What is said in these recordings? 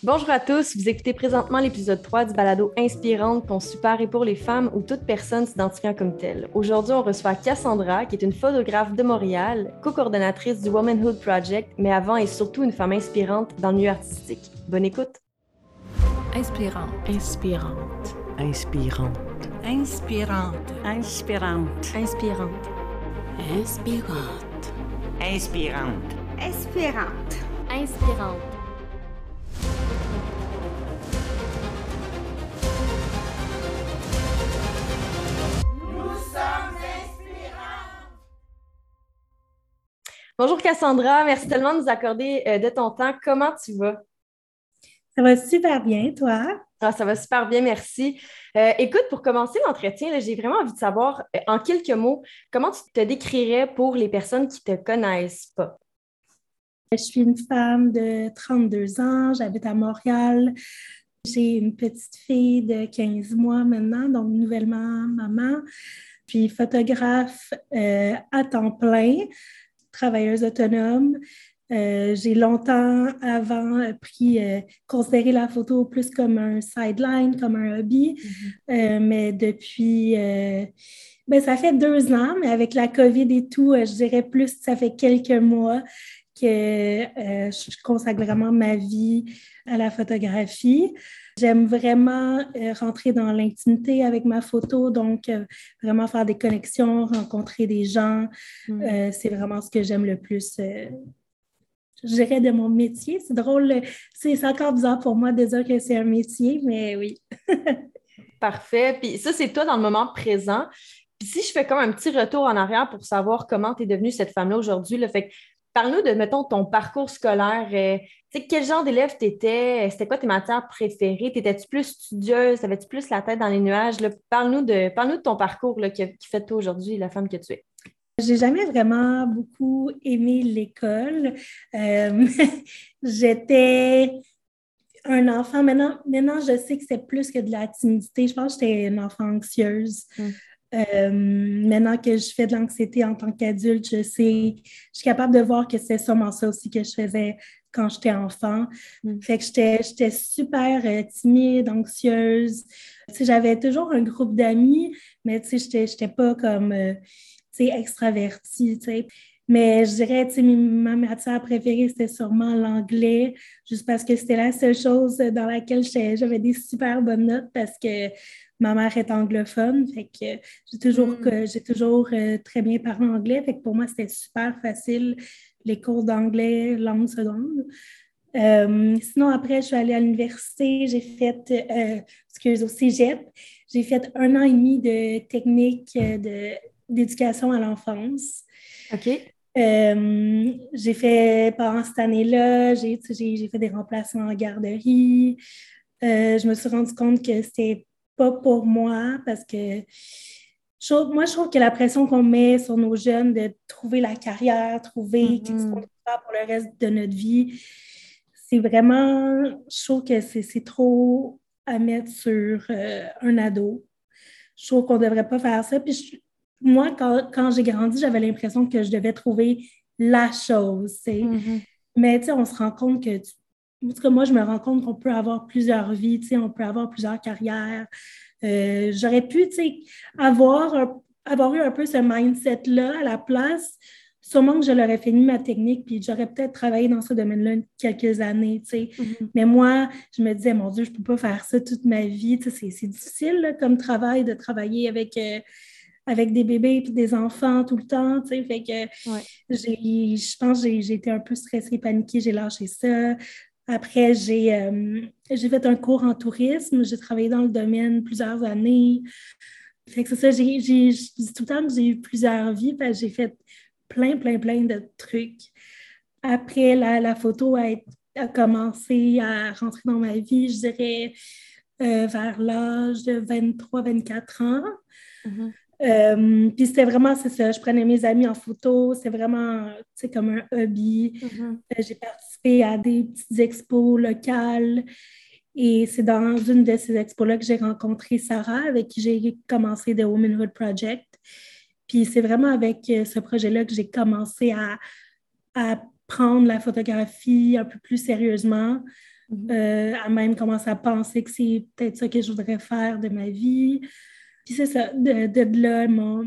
Bonjour à tous, vous écoutez présentement l'épisode 3 du balado Inspirante conçu par et pour les femmes où toute personne s'identifiant comme telle. Aujourd'hui, on reçoit Cassandra, qui est une photographe de Montréal, co-coordonnatrice du Womanhood Project, mais avant et surtout une femme inspirante dans le milieu artistique. Bonne écoute! Inspirante. Inspirante. Inspirante. Inspirante. Inspirante. Inspirante. Inspirante. Inspirante. Inspirante. Inspirante. Bonjour Cassandra, merci tellement de nous accorder de ton temps. Comment tu vas? Ça va super bien, toi? Ah, ça va super bien, merci. Écoute, pour commencer l'entretien, là, j'ai vraiment envie de savoir, en quelques mots, comment tu te décrirais pour les personnes qui ne te connaissent pas? Je suis une femme de 32 ans, j'habite à Montréal. J'ai une petite fille de 15 mois maintenant, donc nouvellement maman. Je suis photographe à temps plein, travailleuse autonome. J'ai longtemps avant considéré la photo plus comme un sideline, comme un hobby. Mais depuis, ça fait 2 ans, mais avec la COVID et tout, je dirais plus, ça fait quelques mois que je consacre vraiment ma vie à la photographie. J'aime vraiment rentrer dans l'intimité avec ma photo, donc vraiment faire des connexions, rencontrer des gens. C'est vraiment ce que j'aime le plus. Je dirais de mon métier. C'est drôle, c'est encore bizarre pour moi de dire que c'est un métier, mais oui. Parfait. Puis ça, c'est toi dans le moment présent. Puis si je fais comme un petit retour en arrière pour savoir comment tu es devenue cette femme-là aujourd'hui, là, fait que parle-nous de, mettons, ton parcours scolaire. Tu sais, quel genre d'élève tu étais? C'était quoi tes matières préférées? T'étais-tu plus studieuse? Avais-tu plus la tête dans les nuages? Là? Parle-nous de ton parcours là, qui fait de toi aujourd'hui la femme que tu es. J'ai jamais vraiment beaucoup aimé l'école. Euh, J'étais un enfant. Maintenant, je sais que c'est plus que de la timidité. Je pense que j'étais une enfant anxieuse. Maintenant que je fais de l'anxiété en tant qu'adulte, je suis capable de voir que c'est sûrement ça aussi que je faisais quand j'étais enfant. Fait que j'étais super timide, anxieuse. Tu sais, j'avais toujours un groupe d'amis, mais tu sais, j'étais pas comme tu sais, extravertie, tu sais. Mais je dirais, tu sais, ma matière préférée, c'était sûrement l'anglais, juste parce que c'était la seule chose dans laquelle j'avais des super bonnes notes parce que ma mère est anglophone. Fait que j'ai toujours très bien parlé anglais. Fait que pour moi, c'était super facile, les cours d'anglais, langue seconde. Sinon, après, je suis allée à l'université, au cégep, j'ai fait 1 an et demi de technique d'éducation à l'enfance. OK. J'ai fait, pendant cette année-là, j'ai fait des remplacements en garderie. Je me suis rendu compte que c'était pas pour moi parce que moi, je trouve que la pression qu'on met sur nos jeunes de trouver la carrière, trouver qu'est-ce qu'on doit faire pour le reste de notre vie, c'est vraiment, je trouve que c'est trop à mettre sur un ado. Je trouve qu'on ne devrait pas faire ça. Puis moi, quand j'ai grandi, j'avais l'impression que je devais trouver la chose, tu sais. Mais tu sais, on se rend compte que, en tout cas, moi, je me rends compte qu'on peut avoir plusieurs vies, tu sais, on peut avoir plusieurs carrières. J'aurais pu, tu sais, avoir eu un peu ce mindset-là à la place. Sûrement que je l'aurais fini ma technique, puis j'aurais peut-être travaillé dans ce domaine-là quelques années, tu sais. Mais moi, je me disais, mon Dieu, je ne peux pas faire ça toute ma vie. Tu sais, c'est difficile là, comme travail de travailler avec des bébés et des enfants tout le temps, tu sais. Fait que je pense que j'ai été un peu stressée, paniquée, j'ai lâché ça. Après, j'ai fait un cours en tourisme. J'ai travaillé dans le domaine plusieurs années. Fait que c'est ça, je dis tout le temps que j'ai eu plusieurs vies parce que j'ai fait plein, plein, plein de trucs. Après, la photo a commencé à rentrer dans ma vie, je dirais, vers l'âge de 23-24 ans. Puis c'était vraiment, c'est ça, je prenais mes amis en photo, c'est vraiment, tu sais, comme un hobby. J'ai participé à des petites expos locales et c'est dans une de ces expos-là que j'ai rencontré Sarah, avec qui j'ai commencé The Womanhood Project. Puis c'est vraiment avec ce projet-là que j'ai commencé à prendre la photographie un peu plus sérieusement. à même commencer à penser que c'est peut-être ça que je voudrais faire de ma vie. Puis c'est ça, de là,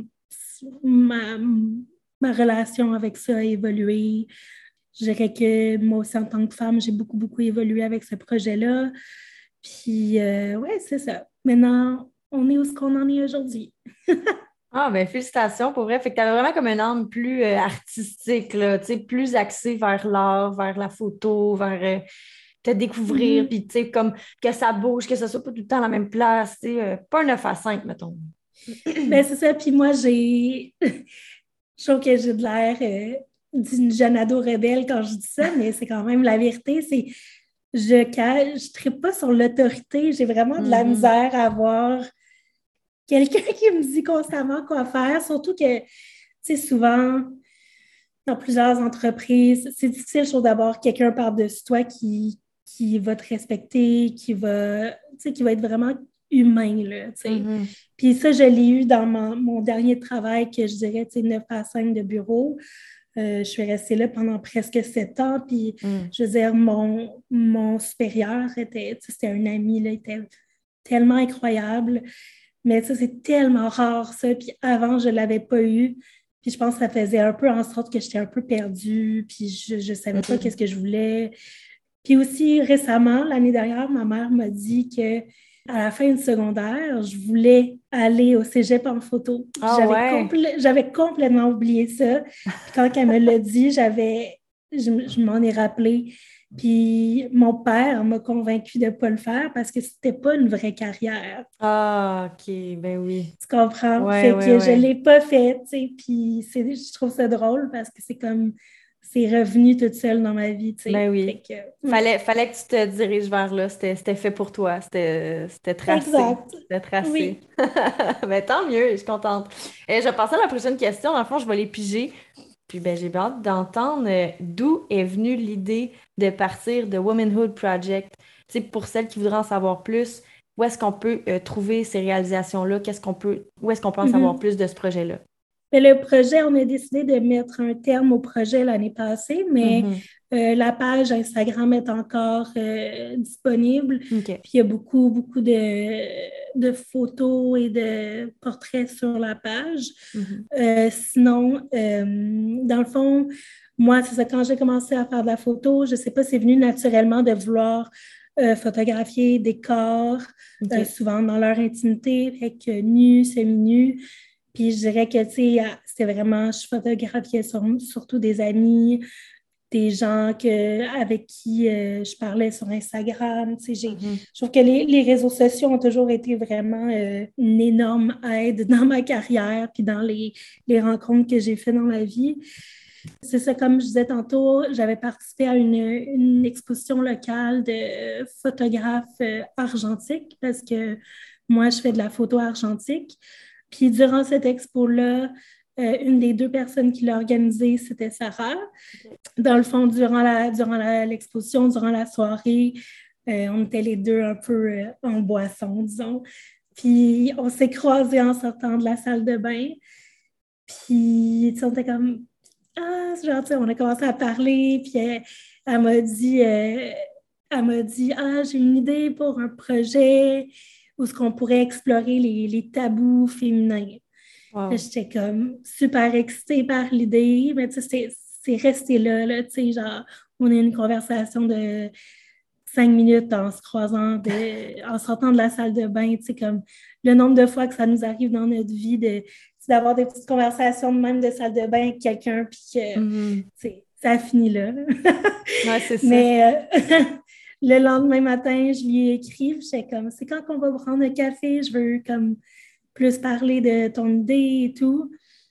ma, ma relation avec ça a évolué. Je dirais que moi aussi, en tant que femme, j'ai beaucoup, beaucoup évolué avec ce projet-là. Puis, ouais, c'est ça. Maintenant, on est où ce qu'on en est aujourd'hui. Ah, ben félicitations pour vrai. Fait que tu avais vraiment comme un âme plus artistique, là, tu sais, plus axée vers l'art, vers la photo, vers te découvrir, Mhm. puis tu sais, comme que ça bouge, que ça soit pas tout le temps à la même place, tu sais, pas un 9 à 5 mettons. Ben, c'est ça. Puis moi, je trouve que j'ai de l'air d'une jeune ado rebelle quand je dis ça, mais c'est quand même la vérité. Je tripe pas sur l'autorité. J'ai vraiment de la Mhm. misère à avoir quelqu'un qui me dit constamment quoi faire. Surtout que, tu sais, souvent, dans plusieurs entreprises, c'est difficile, je trouve, d'avoir quelqu'un par-dessus toi qui va te respecter, qui va être vraiment humain, là, tu sais. Mhm. Puis ça, je l'ai eu dans mon dernier travail que je dirais, tu sais, 9 à 5 de bureau. Je suis restée là pendant presque 7 ans. Puis, Mhm. je veux dire, mon supérieur était, tu sais, c'était un ami, là, il était tellement incroyable. Mais ça, c'est tellement rare, ça. Puis avant, je ne l'avais pas eu. Puis je pense que ça faisait un peu en sorte que j'étais un peu perdue. Puis je ne savais pas qu'est-ce que je voulais. Puis aussi, récemment, l'année dernière, ma mère m'a dit que à la fin du secondaire, je voulais aller au cégep en photo. Puis Ah ouais. j'avais complètement oublié ça. Puis quand elle me l'a dit, je m'en ai rappelé. Puis mon père m'a convaincue de ne pas le faire parce que c'était pas une vraie carrière. Ah, OK, ben oui. Tu comprends? Ouais, Fait ouais, que je ne ouais. l'ai pas fait, tu sais. Puis je trouve ça drôle parce que c'est revenu toute seule dans ma vie, tu sais. Ben Fait oui. que, Fallait que tu te diriges vers là. C'était fait pour toi. C'était tracé. exact. C'était tracé. Oui. Ben tant mieux, je suis contente. Je vais passer à la prochaine question. Dans le fond, je vais les piger. Puis ben, j'ai bien hâte d'entendre d'où est venue l'idée de partir de Womanhood Project. Tu sais, pour celles qui voudraient en savoir plus, où est-ce qu'on peut trouver ces réalisations-là? Où est-ce qu'on peut en savoir Mhm. plus de ce projet-là? Mais le projet, on a décidé de mettre un terme au projet l'année passée, mais Mhm. la page Instagram est encore disponible. OK. Puis il y a beaucoup, beaucoup de photos et de portraits sur la page. Mhm. Sinon, dans le fond, moi, c'est ça, quand j'ai commencé à faire de la photo, je ne sais pas, c'est venu naturellement de vouloir photographier des corps, OK. souvent dans leur intimité, avec nus, semi-nus. Puis je dirais que, tu sais, c'était vraiment, je photographiais surtout des amis, des gens avec qui je parlais sur Instagram. Tu sais, Mhm. je trouve que les réseaux sociaux ont toujours été vraiment une énorme aide dans ma carrière puis dans les rencontres que j'ai faites dans ma vie. C'est ça, comme je disais tantôt, j'avais participé à une exposition locale de photographes argentiques parce que moi, je fais de la photo argentique. Puis durant cette expo-là, une des deux personnes qui l'a organisée, c'était Sarah. Dans le fond, l'exposition, durant la soirée, on était les deux un peu en boisson, disons. Puis on s'est croisés en sortant de la salle de bain. Puis tu sais, on était comme ah, c'est gentil, on a commencé à parler, puis elle m'a dit, ah, j'ai une idée pour un projet où ce qu'on pourrait explorer les tabous féminins. Wow. J'étais comme super excitée par l'idée, mais tu sais, c'est resté là, tu sais, genre, on a eu une conversation de 5 minutes en se croisant, en sortant de la salle de bain, tu sais, comme le nombre de fois que ça nous arrive dans notre vie d'avoir des petites conversations de même de salle de bain avec quelqu'un, puis que, tu Mhm. sais, ça finit là. Ouais, c'est ça. Mais le lendemain matin, je lui ai écrit, j'étais comme, c'est quand qu'on va prendre un café? Je veux comme plus parler de ton idée et tout.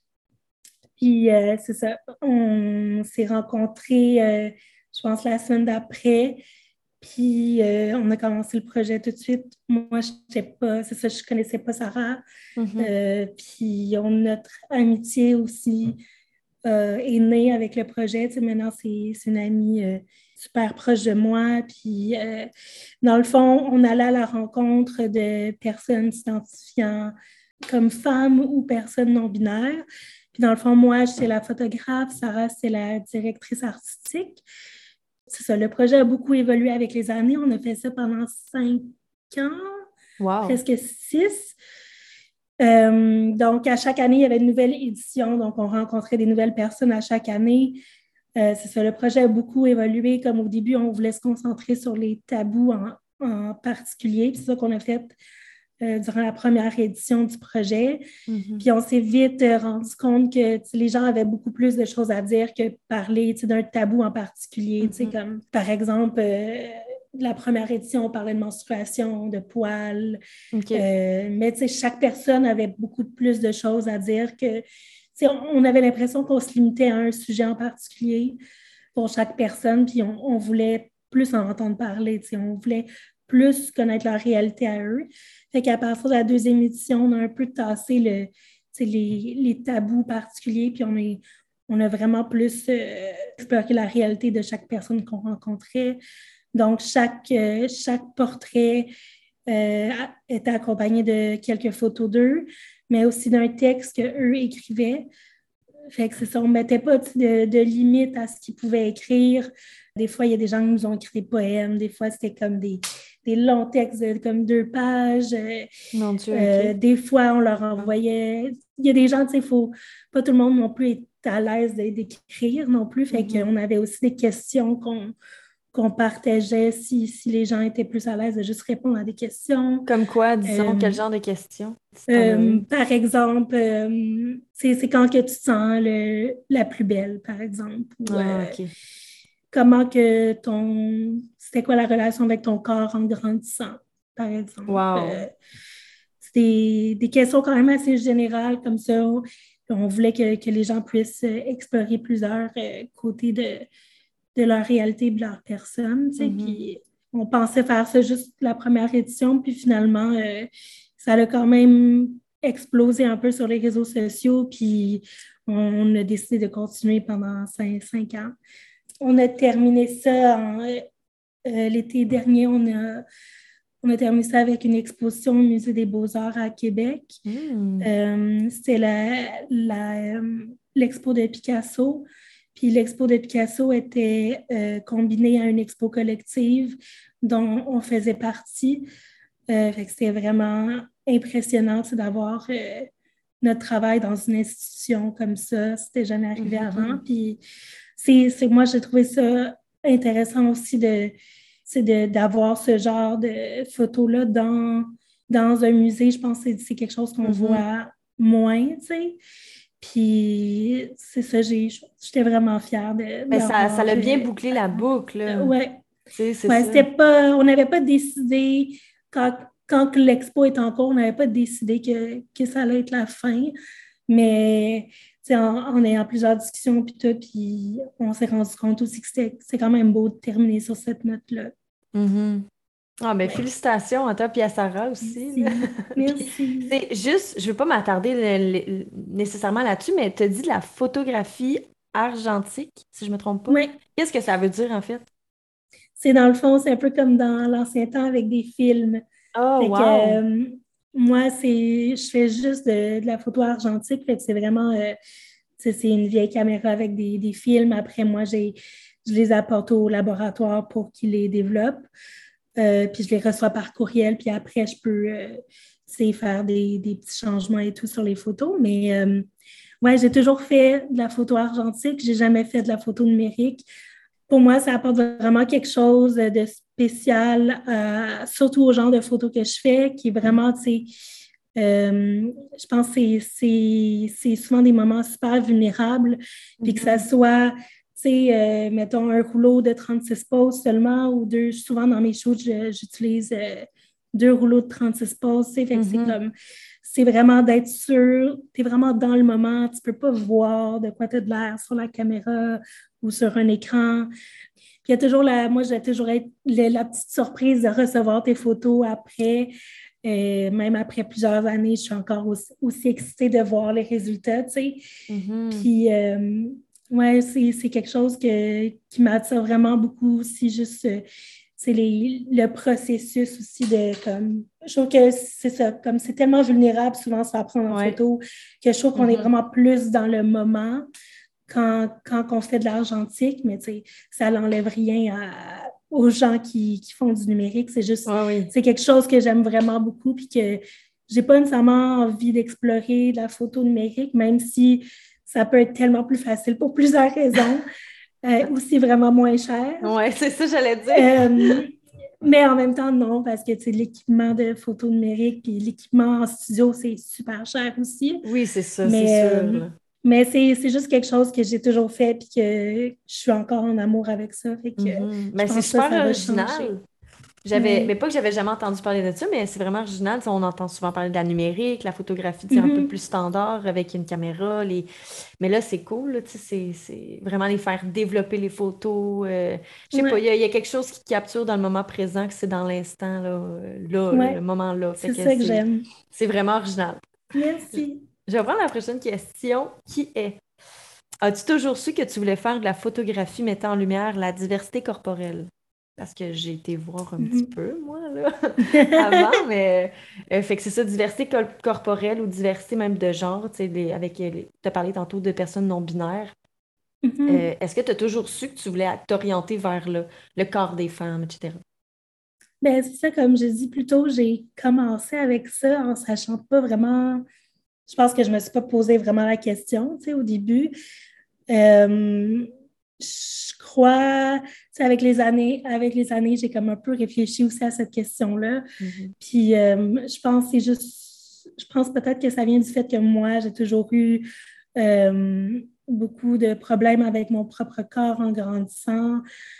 Puis c'est ça, on s'est rencontrés, je pense, la semaine d'après. Puis on a commencé le projet tout de suite. Moi, je sais pas, c'est ça, je connaissais pas Sarah. Mhm. Puis notre amitié aussi est née avec le projet. Tu sais, maintenant, c'est une amie super proche de moi. Puis dans le fond, on allait à la rencontre de personnes s'identifiant comme femmes ou personnes non binaires. Puis dans le fond, moi, j'étais la photographe, Sarah, c'est la directrice artistique. C'est ça, le projet a beaucoup évolué avec les années. On a fait ça pendant 5 ans, Wow. presque 6. Donc, à chaque année, il y avait une nouvelle édition. Donc, on rencontrait des nouvelles personnes à chaque année. C'est ça, le projet a beaucoup évolué. Comme au début, on voulait se concentrer sur les tabous en particulier. Puis c'est ça qu'on a fait durant la première édition du projet. Mm-hmm. Puis on s'est vite rendu compte que les gens avaient beaucoup plus de choses à dire que parler d'un tabou en particulier. Mm-hmm. Comme par exemple, la première édition, on parlait de menstruation, de poils. Okay. Mais chaque personne avait beaucoup plus de choses à dire que on avait l'impression qu'on se limitait à un sujet en particulier pour chaque personne, puis on voulait plus en entendre parler. On voulait plus connaître leur réalité à eux. Fait qu'à partir de la deuxième édition, on a un peu tassé les tabous particuliers, puis on a vraiment plus exploré la réalité de chaque personne qu'on rencontrait. Donc, chaque portrait était accompagné de quelques photos d'eux, mais aussi d'un texte qu'eux écrivaient. Fait que c'est ça, on ne mettait pas de limite à ce qu'ils pouvaient écrire. Des fois, il y a des gens qui nous ont écrit des poèmes. Des fois, c'était comme des longs textes de comme 2 pages. Mon Dieu, okay. Des fois, on leur envoyait... Il y a des gens, tu sais, pas tout le monde non plus est à l'aise d'écrire non plus. Fait qu'on avait aussi des questions qu'on partageait si les gens étaient plus à l'aise de juste répondre à des questions. Comme quoi, disons, quel genre de questions? Par exemple, c'est quand que tu te sens la plus belle, par exemple. Ou, OK. Comment que c'était quoi la relation avec ton corps en grandissant, par exemple. Wow. C'est des questions quand même assez générales comme ça. On voulait que les gens puissent explorer plusieurs côtés de leur réalité et de leur personne. Mm-hmm. Puis on pensait faire ça juste la première édition, puis finalement, ça a quand même explosé un peu sur les réseaux sociaux, puis on a décidé de continuer pendant 5 ans. On a terminé ça l'été dernier. On a terminé ça avec une exposition au Musée des Beaux-Arts à Québec. C'était l'expo de Picasso. Puis l'expo de Picasso était combinée à une expo collective dont on faisait partie. Fait que c'était vraiment impressionnant d'avoir notre travail dans une institution comme ça. C'était jamais arrivé avant. Puis moi, j'ai trouvé ça intéressant aussi d'avoir ce genre de photos-là dans un musée. Je pense que c'est quelque chose qu'on voit moins, tu sais. Puis c'est ça, j'étais vraiment fière de mais ça l'a bien bouclé la boucle. Oui. C'est ça. On n'avait pas décidé, quand l'expo est en cours, on n'avait pas décidé que ça allait être la fin. Mais en ayant plusieurs discussions puis tout, puis on s'est rendu compte aussi que c'est quand même beau de terminer sur cette note-là. Mm-hmm. Ah, ben félicitations à toi et à Sarah aussi. Merci. C'est juste, je ne veux pas m'attarder nécessairement là-dessus, mais tu as dit de la photographie argentique, si je ne me trompe pas. Oui. Qu'est-ce que ça veut dire en fait? C'est dans le fond, c'est un peu comme dans l'ancien temps avec des films. Oh, wow! Moi, je fais juste de la photo argentique, fait que c'est vraiment, c'est une vieille caméra avec des films. Après, moi, je les apporte au laboratoire pour qu'ils les développent. Puis je les reçois par courriel, puis après, je peux faire des petits changements et tout sur les photos. Mais ouais, j'ai toujours fait de la photo argentique. J'ai jamais fait de la photo numérique. Pour moi, ça apporte vraiment quelque chose de spécial, surtout au genre de photos que je fais, qui est vraiment, je pense que c'est souvent des moments super vulnérables, puis que ça soit, mettons, un rouleau de 36 poses seulement, ou 2, souvent dans mes shoots, j'utilise 2 rouleaux de 36 poses, fait que c'est vraiment d'être sûr, tu es vraiment dans le moment, tu peux pas voir de quoi tu as de l'air sur la caméra ou sur un écran. Puis il y a toujours moi, j'ai toujours la petite surprise de recevoir tes photos après. Même après plusieurs années, je suis encore aussi excitée de voir les résultats, tu sais. Puis, ouais, c'est quelque chose qui m'attire vraiment beaucoup aussi, juste... c'est le processus aussi je trouve que c'est ça, comme c'est tellement vulnérable souvent se faire prendre en photo, que je trouve qu'on est vraiment plus dans le moment. quand on fait de l'argentique, mais tu sais, ça n'enlève rien aux gens qui font du numérique. C'est juste, Oui. c'est quelque chose que j'aime vraiment beaucoup puis que j'ai pas nécessairement envie d'explorer la photo numérique, même si ça peut être tellement plus facile pour plusieurs raisons, ou c'est vraiment moins cher. Oui, c'est ça, j'allais dire. Mais en même temps, non, parce que l'équipement de photo numérique puis l'équipement en studio, c'est super cher aussi. Oui, c'est ça, c'est Mais, sûr. Là. mais c'est juste quelque chose que j'ai toujours fait puis que je suis encore en amour avec ça. Fait que je Mais c'est pense que super ça va original. changer. Mais pas que j'avais jamais entendu parler de ça, mais c'est vraiment original. Tu sais, on entend souvent parler de la numérique, la photographie, tu sais, un peu plus standard avec une caméra. Mais là, c'est cool, là, tu sais, c'est vraiment les faire développer les photos. Je sais pas, Ouais, il y a quelque chose qui capture dans le moment présent, que c'est dans l'instant, le ouais, moment là. Fait c'est que ça que j'aime. c'est vraiment original. Merci. Je vais prendre la prochaine question, qui est: as-tu toujours su que tu voulais faire de la photographie mettant en lumière la diversité corporelle? Parce que j'ai été voir un petit Mhm. peu, moi, là, avant, mais fait que c'est ça, diversité corporelle ou diversité même de genre, tu sais, tu as parlé tantôt de personnes non binaires. Mhm. Est-ce que tu as toujours su que tu voulais t'orienter vers le corps des femmes, etc.? Ben, c'est ça, comme je dis plus tôt, j'ai commencé avec ça en sachant pas vraiment. Je pense que je me suis pas posé vraiment la question, tu sais, au début. Euh, je crois, tu sais, avec les années, j'ai comme un peu réfléchi aussi à cette question-là. Mhm. Puis je pense que c'est juste, je pense peut-être que ça vient du fait que moi, j'ai toujours eu beaucoup de problèmes avec mon propre corps en grandissant.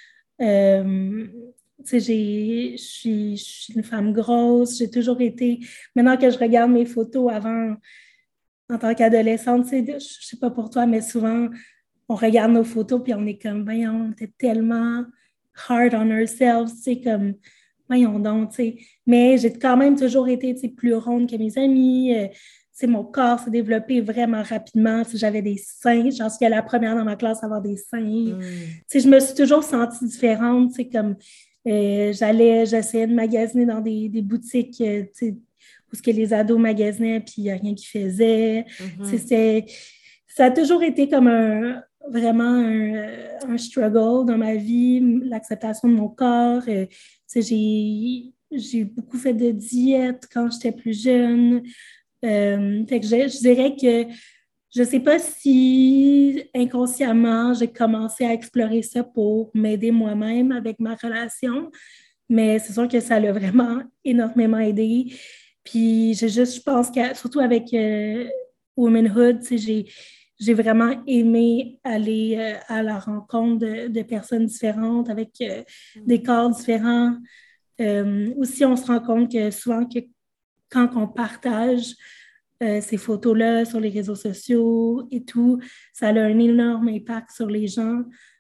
Euh, tu sais, je suis une femme grosse, j'ai toujours été. Maintenant que je regarde mes photos avant, en tant qu'adolescente, tu sais, je sais pas pour toi, mais souvent, on regarde nos photos puis on est comme, voyons, on était tellement hard on ourselves, tu sais, comme, voyons donc, tu sais. Mais j'ai quand même toujours été, tu sais, plus ronde que mes amis. Tu sais, mon corps s'est développé vraiment rapidement. Tu sais, j'avais des seins. J'en suis la première dans ma classe à avoir des seins. Tu Mm. sais, je me suis toujours sentie différente, tu sais, comme j'essayais de magasiner dans des boutiques, tu sais, où ce que les ados magasinaient, puis il n'y a rien qui faisait. Tu sais, Mhm. ça a toujours été comme vraiment un struggle dans ma vie, l'acceptation de mon corps. Tu sais, j'ai beaucoup fait de diète quand j'étais plus jeune. Fait que je dirais que je ne sais pas si inconsciemment j'ai commencé à explorer ça pour m'aider moi-même avec ma relation, mais c'est sûr que ça l'a vraiment énormément aidé. Puis je pense que surtout avec Womanhood, tu sais, j'ai vraiment aimé aller à la rencontre de personnes différentes avec des corps différents. Aussi, on se rend compte que souvent que quand on partage ces photos-là sur les réseaux sociaux et tout, ça a un énorme impact sur les gens.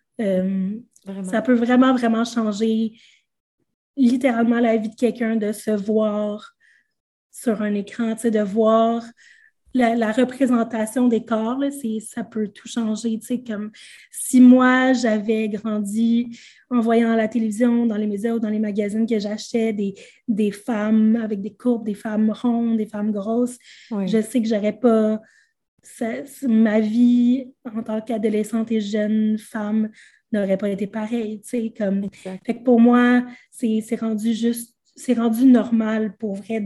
Ça Vraiment. peut vraiment, vraiment changer littéralement la vie de quelqu'un de se voir sur un écran, tu sais, de voir la représentation des corps, là, ça peut tout changer. Tu sais, comme si moi, j'avais grandi en voyant à la télévision, dans les médias ou dans les magazines que j'achetais des femmes avec des courbes, des femmes rondes, des femmes grosses, Oui. je sais que j'aurais pas ma vie en tant qu'adolescente et jeune femme n'aurait pas été pareille. Tu sais, comme... Exact. Fait que pour moi, c'est rendu normal pour vrai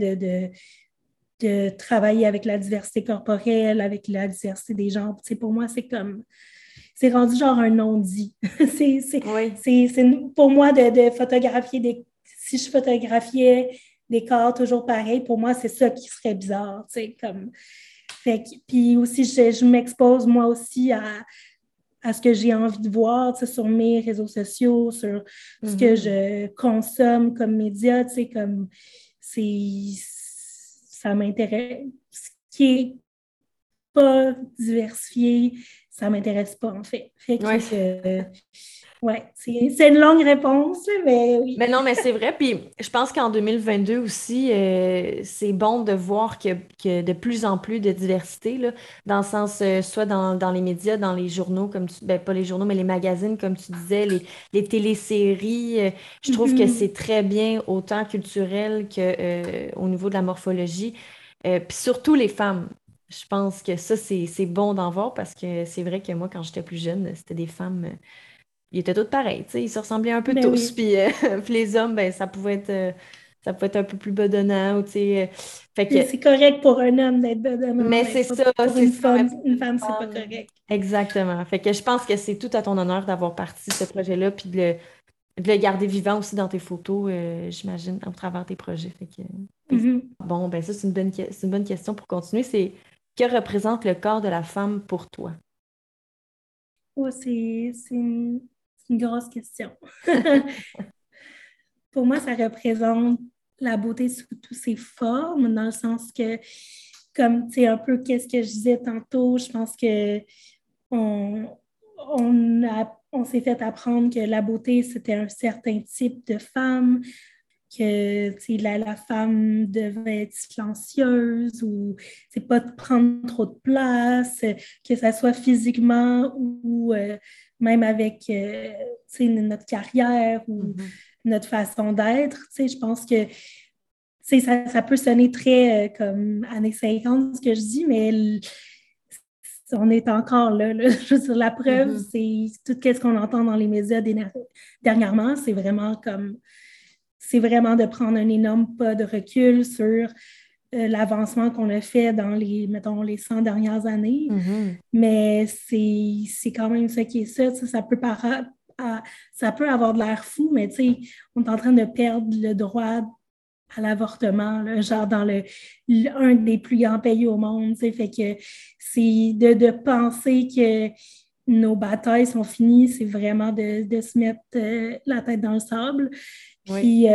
de travailler avec la diversité corporelle, avec la diversité des genres. Tu sais, pour moi, c'est rendu genre un non-dit. Oui. Pour moi, de photographier si je photographiais des corps toujours pareils, pour moi, c'est ça qui serait bizarre. Tu sais, comme, puis aussi, je m'expose moi aussi à ce que j'ai envie de voir, tu sais, sur mes réseaux sociaux, sur ce que Mhm. je consomme comme média, tu sais, comme ça m'intéresse. Ce qui est pas diversifié, ça m'intéresse pas, en fait. Fait que, Ouais. ouais, c'est une longue réponse, mais oui. Mais non, mais c'est vrai. Puis je pense qu'en 2022 aussi, c'est bon de voir que de plus en plus de diversité, là, dans le sens, soit dans les médias, dans les journaux, ben, pas les journaux, mais les magazines, comme tu disais, les téléséries. Je trouve que Mhm. c'est très bien, autant culturel que, au niveau de la morphologie. Puis surtout les femmes. Je pense que ça, c'est bon d'en voir parce que c'est vrai que moi, quand j'étais plus jeune, c'était des femmes, ils étaient toutes pareilles, tu sais, ils se ressemblaient un peu Ben tous. oui. Puis, puis les hommes, ben, ça pouvait être un peu plus bedonnant, ou tu sais. Fait que, C'est correct pour un homme d'être bedonnant, mais mais c'est pas ça, pour c'est ça. Mais pour une une femme, c'est pas femme, correct. exactement. Fait que je pense que c'est tout à ton honneur d'avoir parti ce projet-là, puis de le garder vivant aussi dans tes photos, j'imagine, au travers tes projets. Fait que, Mhm. bon, ben ça, c'est une bonne question pour continuer. C'est que représente le corps de la femme pour toi? Ouais, c'est une grosse question. Pour moi, ça représente la beauté sous toutes ses formes, dans le sens que, comme tu sais, un peu qu'est-ce que je disais tantôt, je pense que on, on s'est fait apprendre que la beauté, c'était un certain type de femme, que tu sais, la femme devait être silencieuse ou c'est pas de prendre trop de place, que ça soit physiquement ou même avec tu sais, notre carrière ou Mhm. notre façon d'être. Tu sais, je pense que tu sais, ça peut sonner très comme années 50 ce que je dis, mais on est encore là, là. Je veux dire, la preuve, Mhm. c'est tout ce qu'on entend dans les médias dernièrement, c'est vraiment de prendre un énorme pas de recul sur l'avancement qu'on a fait dans mettons, les 100 dernières années. Mhm. Mais c'est quand même ça qui est ça. Tu sais, ça peut avoir de l'air fou, mais tu sais, on est en train de perdre le droit à l'avortement, là, genre dans un des plus grands pays au monde. Tu sais, fait que c'est de penser que nos batailles sont finies, c'est vraiment de se mettre la tête dans le sable. Oui. Puis,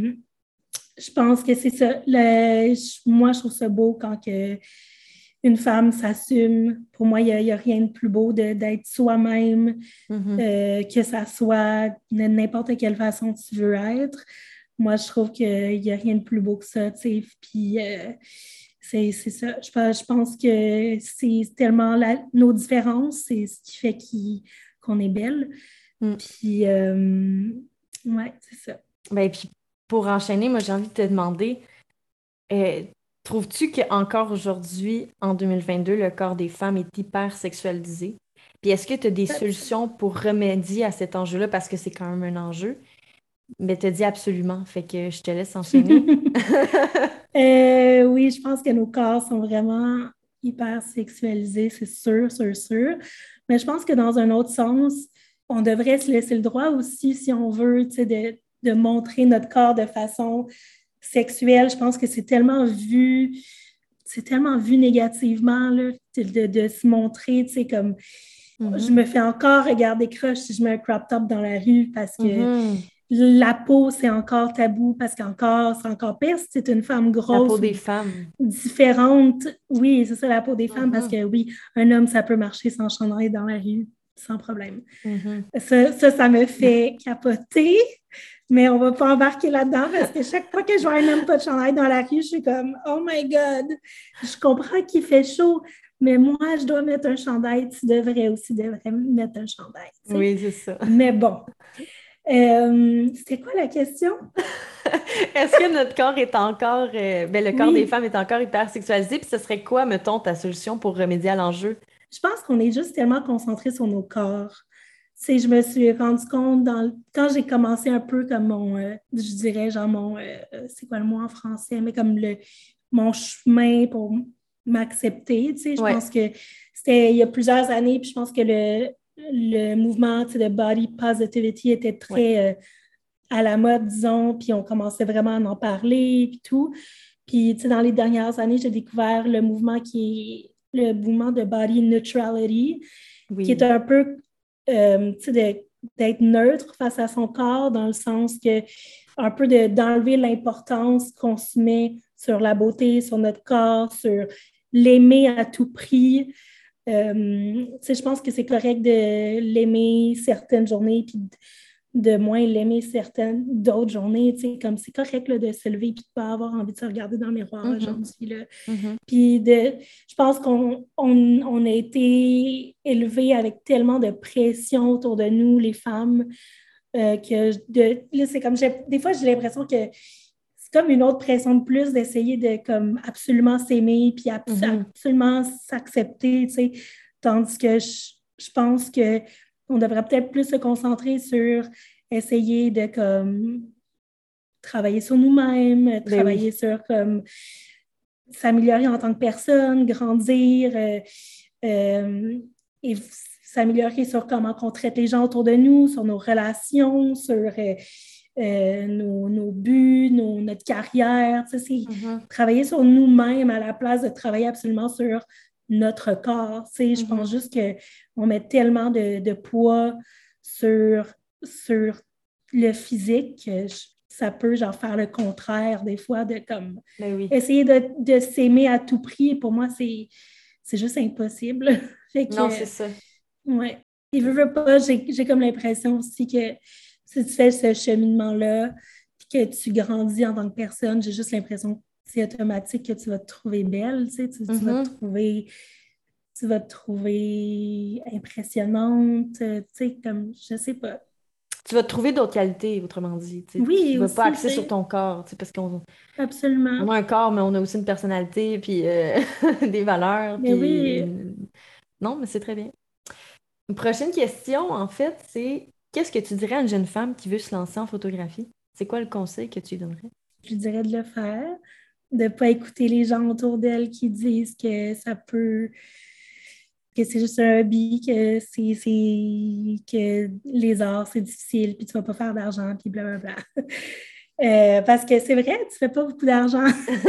je pense que c'est ça. Moi, je trouve ça beau quand une femme s'assume. Pour moi, il y a rien de plus beau d'être soi-même, Mhm. que ça soit de n'importe quelle façon tu veux être. Moi, je trouve qu'il n'y a rien de plus beau que ça, tu sais. Puis, c'est ça. Je pense que c'est tellement nos différences, c'est ce qui fait qu'on est belle. Mm. Puis, ouais, c'est ça. Ben, puis pour enchaîner, moi j'ai envie de te demander, euh, trouves-tu qu'encore aujourd'hui, en 2022, le corps des femmes est hyper sexualisé? Puis est-ce que tu as des solutions pour remédier à cet enjeu-là parce que c'est quand même un enjeu? Mais tu dis absolument, fait que je te laisse enchaîner. Oui, je pense que nos corps sont vraiment hyper sexualisés, c'est sûr, sûr, sûr. Mais je pense que dans un autre sens, on devrait se laisser le droit aussi, si on veut, tu sais, de montrer notre corps de façon sexuelle. Je pense que c'est tellement vu négativement, là, de se montrer, tu sais, comme je Mhm. me fais encore regarder croche si je mets un crop top dans la rue parce que Mhm. la peau, c'est encore tabou parce c'est encore pire si c'est une femme La peau grosse des ou femmes. différente. Oui, c'est ça, la peau des femmes, parce Mhm. que oui, un homme, ça peut marcher sans chandail dans la rue, sans problème. Mhm. Ça me fait capoter, mais on va pas embarquer là-dedans parce que chaque fois que je vois un homme pas de chandail dans la rue, je suis comme, oh my God, je comprends qu'il fait chaud, mais moi, je dois mettre un chandail, tu devrais mettre un chandail, tu sais. Oui, c'est ça. Mais bon. C'était quoi la question? Est-ce que notre corps est encore, ben, le corps des Oui, femmes est encore hyper sexualisé? Puis ce serait quoi, mettons, ta solution pour remédier à l'enjeu? je pense qu'on est juste tellement concentré sur nos corps. Tu sais, je me suis rendu compte quand j'ai commencé un peu comme je dirais, genre c'est quoi le mot en français, mais comme mon chemin pour m'accepter, tu sais, je Ouais. pense que c'était il y a plusieurs années, puis je pense que le mouvement, tu sais, de body positivity était Ouais. très à la mode, disons, puis on commençait vraiment à en parler, puis tout. Puis, tu sais, dans les dernières années, j'ai découvert le mouvement de body neutrality, qui est Oui. un peu, tu sais, d'être neutre face à son corps, dans le sens que, un peu d'enlever l'importance qu'on se met sur la beauté, sur notre corps, sur l'aimer à tout prix. Tu sais, je pense que c'est correct de l'aimer certaines journées, puis de moins l'aimer certaines d'autres journées, tu sais, comme c'est correct là, de se lever et de ne pas avoir envie de se regarder dans le miroir Mhm. aujourd'hui. Là. Mhm. Puis je pense qu'on a été élevés avec tellement de pression autour de nous, les femmes, là, c'est comme, des fois, j'ai l'impression que c'est comme une autre pression de plus d'essayer de comme absolument s'aimer puis absolument s'accepter, tu sais. Tandis que je pense qu'on devrait peut-être plus se concentrer sur essayer de comme travailler sur nous-mêmes, travailler sur comme s'améliorer en tant que personne, grandir et s'améliorer sur comment on traite les gens autour de nous, sur nos relations, sur nos buts, notre carrière. Tu sais, c'est travailler sur nous-mêmes à la place de travailler absolument sur notre corps. Tu sais, je pense juste qu'on met tellement de poids sur le physique que ça peut genre faire le contraire des fois de comme essayer de s'aimer à tout prix. Et pour moi, c'est juste impossible. Non, c'est ça. Ouais. Et veux pas, j'ai comme l'impression aussi que si tu fais ce cheminement-là puis que tu grandis en tant que personne, j'ai juste l'impression que c'est automatique que tu vas te trouver belle, tu sais, tu vas te trouver impressionnante, tu sais, comme, je sais pas. Tu vas trouver d'autres qualités, autrement dit. Oui, tu ne vas aussi, pas axer sur ton corps, parce qu'on absolument. on a un corps, mais on a aussi une personnalité, puis des valeurs. Mais puis... oui. Non, mais c'est très bien. Une prochaine question, en fait, c'est qu'est-ce que tu dirais à une jeune femme qui veut se lancer en photographie? C'est quoi le conseil que tu lui donnerais? Je dirais de le faire, de ne pas écouter les gens autour d'elle qui disent que ça peut... que c'est juste un hobby, que les arts, c'est difficile, puis tu vas pas faire d'argent, puis blablabla. Parce que c'est vrai, tu fais pas beaucoup d'argent.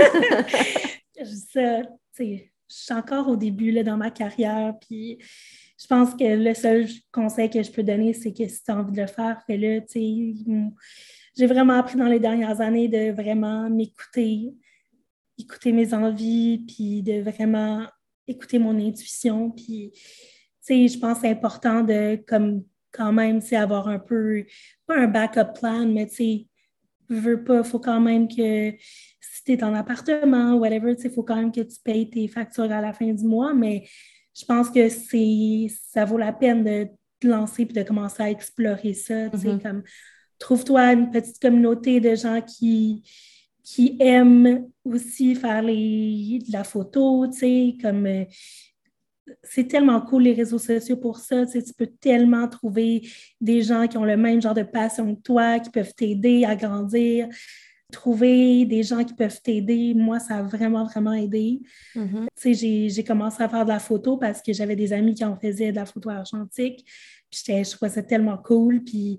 Je suis encore au début là, dans ma carrière, puis je pense que le seul conseil que je peux donner, c'est que si tu as envie de le faire, fais-le. J'ai vraiment appris dans les dernières années de vraiment m'écouter, écouter mes envies, puis de vraiment écouter mon intuition. Puis, je pense que c'est important de, comme, quand même, avoir un peu, pas un backup plan, mais veux pas, il faut quand même que si tu es en appartement, whatever, il faut quand même que tu payes tes factures à la fin du mois, mais je pense que ça vaut la peine de te lancer et de commencer à explorer ça. Comme, trouve-toi une petite communauté de gens qui aiment aussi faire de la photo, comme c'est tellement cool les réseaux sociaux pour ça, tu peux tellement trouver des gens qui ont le même genre de passion que toi, qui peuvent t'aider à grandir, trouver des gens qui peuvent t'aider. Moi, ça a vraiment, vraiment aidé. J'ai commencé à faire de la photo parce que j'avais des amis qui en faisaient de la photo argentique. Puis je trouvais ça tellement cool. Puis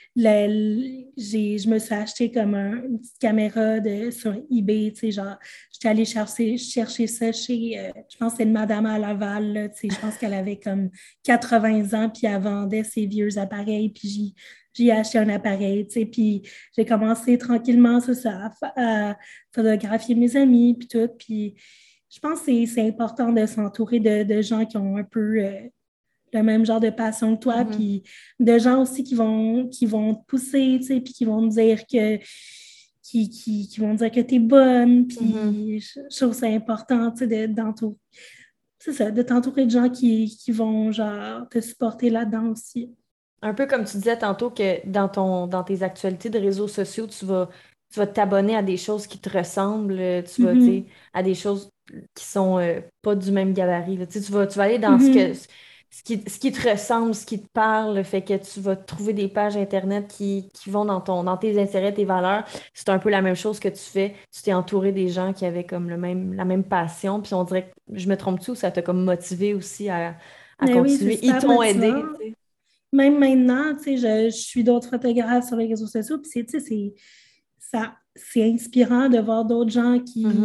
je me suis acheté comme une petite caméra sur eBay, genre, j'étais allée chercher ça chez, je pense que c'est une madame à Laval, là, je pense qu'elle avait comme 80 ans, puis elle vendait ses vieux appareils, puis j'ai acheté un appareil, puis j'ai commencé tranquillement, à photographier mes amis, puis tout, puis je pense que c'est important de s'entourer de gens qui ont un peu le même genre de passion que toi, puis de gens aussi qui vont te pousser, tu sais, puis qui vont te dire qui vont dire que tu es bonne, puis je trouve ça important, tu sais, de t'entourer de gens qui vont, genre, te supporter là-dedans aussi. Un peu comme tu disais tantôt que dans tes actualités de réseaux sociaux, tu vas t'abonner à des choses qui te ressemblent, tu vas, tu sais, à des choses qui sont pas du même gabarit, là. Tu sais, tu vas aller dans ce qui te ressemble, ce qui te parle, fait que tu vas trouver des pages Internet qui vont dans tes intérêts, tes valeurs. C'est un peu la même chose que tu fais. Tu t'es entouré des gens qui avaient comme la même passion, puis on dirait que je me trompe-tu ou ça t'a comme motivé aussi à continuer. Oui, Ils t'ont aidé. Même maintenant, tu sais, je suis d'autres photographes sur les réseaux sociaux, puis c'est inspirant de voir d'autres gens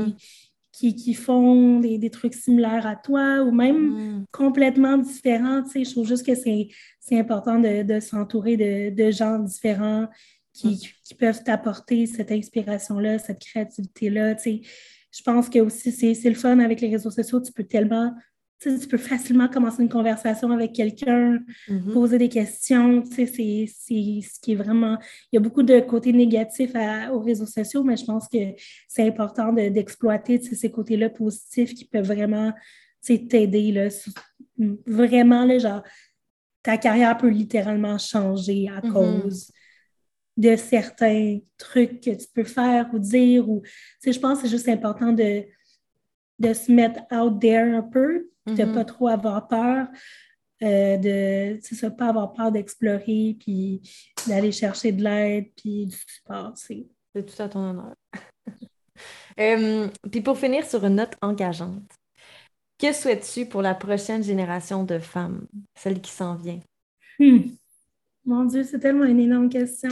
qui font des trucs similaires à toi ou même complètement différents. Tu sais, je trouve juste que c'est important de s'entourer de gens différents qui peuvent t'apporter cette inspiration-là, cette créativité-là. Tu sais. Je pense que aussi, c'est le fun avec les réseaux sociaux. Tu peux facilement commencer une conversation avec quelqu'un, poser des questions. C'est ce qui est vraiment... Il y a beaucoup de côtés négatifs aux réseaux sociaux, mais je pense que c'est important d'exploiter ces côtés-là positifs qui peuvent vraiment t'aider. Là, vraiment, là, genre, ta carrière peut littéralement changer à cause de certains trucs que tu peux faire ou dire. Ou, je pense que c'est juste important de se mettre out there un peu, de ne pas trop avoir peur, pas avoir peur d'explorer, puis d'aller chercher de l'aide, puis du support. C'est tout à ton honneur. Puis pour finir sur une note engageante, que souhaites-tu pour la prochaine génération de femmes, celle qui s'en vient? Mon Dieu, c'est tellement une énorme question.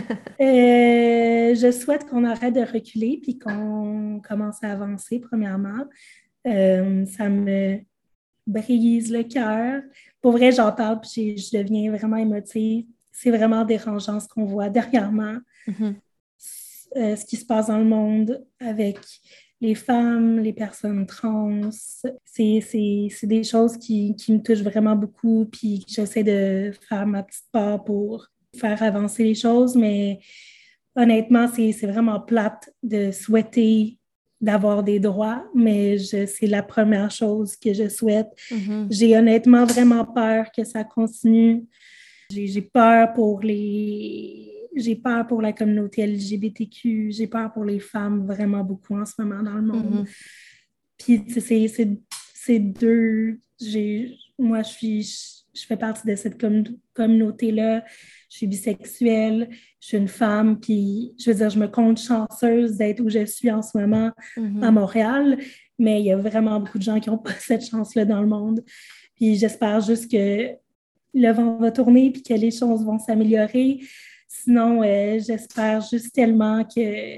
Je souhaite qu'on arrête de reculer puis qu'on commence à avancer, premièrement. Ça me brise le cœur. Pour vrai, j'en parle puis je deviens vraiment émotive. C'est vraiment dérangeant ce qu'on voit dernièrement. Ce qui se passe dans le monde avec les femmes, les personnes trans. C'est des choses qui me touchent vraiment beaucoup, puis j'essaie de faire ma petite part pour faire avancer les choses, mais honnêtement, c'est vraiment plate de souhaiter d'avoir des droits, mais c'est la première chose que je souhaite. J'ai honnêtement vraiment peur que ça continue. J'ai peur pour la communauté LGBTQ, j'ai peur pour les femmes vraiment beaucoup en ce moment dans le monde. Puis c'est deux... Moi, je fais partie de cette communauté-là. Je suis bisexuelle, je suis une femme, puis je veux dire, je me compte chanceuse d'être où je suis en ce moment à Montréal, mais il y a vraiment beaucoup de gens qui n'ont pas cette chance-là dans le monde. Puis j'espère juste que le vent va tourner puis que les choses vont s'améliorer. Sinon, j'espère juste tellement que...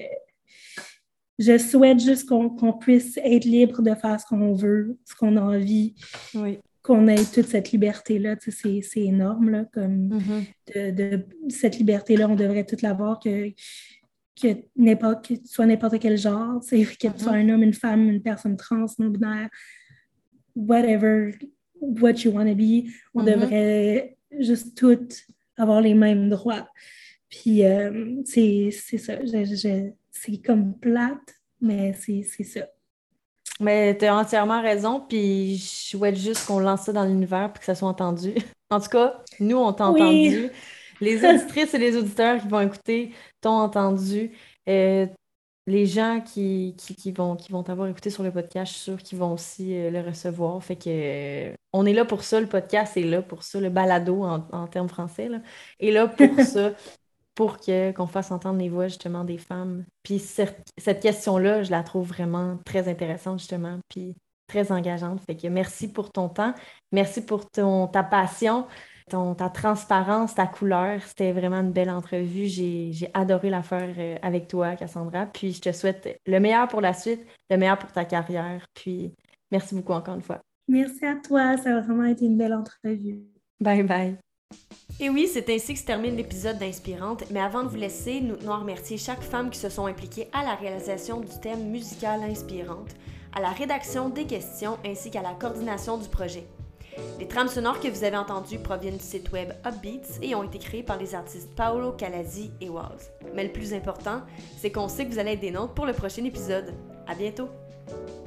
Je souhaite juste qu'on puisse être libre de faire ce qu'on veut, ce qu'on a envie, qu'on ait toute cette liberté-là. Tu sais, c'est énorme, là, comme de cette liberté-là, on devrait toute l'avoir, que tu sois n'importe quel genre, tu sais, que tu sois un homme, une femme, une personne trans, non-binaire, whatever, what you want to be, on devrait juste toutes avoir les mêmes droits. Puis c'est ça, c'est comme plate, mais c'est ça. Mais tu as entièrement raison, puis je souhaite juste qu'on lance ça dans l'univers pour que ça soit entendu. En tout cas, nous, on t'a entendu. Les auditrices et les auditeurs qui vont écouter t'ont entendu. Les gens qui vont t'avoir écouté sur le podcast, je suis sûre qu'ils vont aussi le recevoir. Fait que on est là pour ça, le podcast est là pour ça, le balado en termes français, là, est là pour ça, pour qu'on fasse entendre les voix justement des femmes. Puis cette question-là, je la trouve vraiment très intéressante justement, puis très engageante. Fait que merci pour ton temps, merci pour ta passion, ta transparence, ta couleur. C'était vraiment une belle entrevue. J'ai adoré la faire avec toi, Cassandra. Puis je te souhaite le meilleur pour la suite, le meilleur pour ta carrière. Puis merci beaucoup encore une fois. Merci à toi, ça a vraiment été une belle entrevue. Bye bye. Et oui, c'est ainsi que se termine l'épisode d'Inspirante, mais avant de vous laisser, nous tenons à remercier chaque femme qui se sont impliquées à la réalisation du thème musical Inspirante, à la rédaction des questions ainsi qu'à la coordination du projet. Les trames sonores que vous avez entendues proviennent du site web Upbeats et ont été créées par les artistes Paolo Calazzi et Waz. Mais le plus important, c'est qu'on sait que vous allez être des nôtres pour le prochain épisode. À bientôt!